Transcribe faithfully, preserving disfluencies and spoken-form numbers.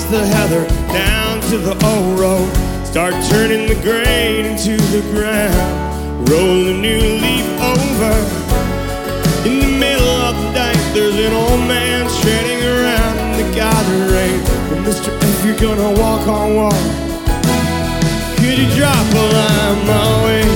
the heather, down to the old road. Start turning the grain into the ground. Roll a new leaf over. In the middle of the night, there's an old man treading around in the garden rain. Well, mister, if you're gonna walk on water, could you drop a line my way?